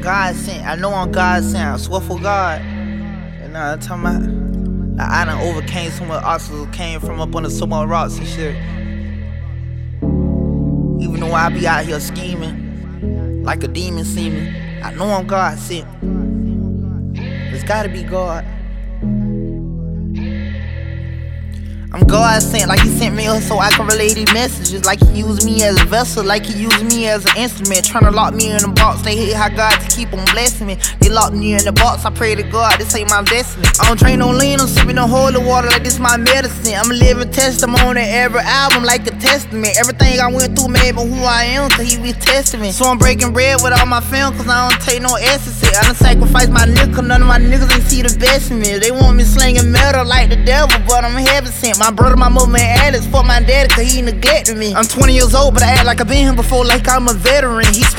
God sent. I know I'm God sent. I swear for God. And I'm talking about, like, I done overcame so much obstacles, came from up under so much rocks and shit. Even though I be out here scheming like a demon seeming, I know I'm God sent. It's gotta be God. I'm God sent, like he sent me so I can relay these messages. Like he used me as a vessel, like he used me as an instrument. Tryna lock me in a box, they hate how God to keep on blessing me. They locked me in the box, I pray to God, this ain't my destiny. I don't drink no lean, I'm sipping no holy water like this my medicine. I'm a living testimony, every album like a testament. Everything I went through made me who I am, cause he be testing me. So I'm breaking bread with all my fam, cause I don't take no essence. I done sacrificed my nigga, none of my niggas ain't see the best in me. They want me slinging metal like the devil, but I'm heaven sent. My brother, my mother, and Alex, fuck my daddy, cause he neglected me. I'm 20 years old, but I act like I've been here before, like I'm a veteran.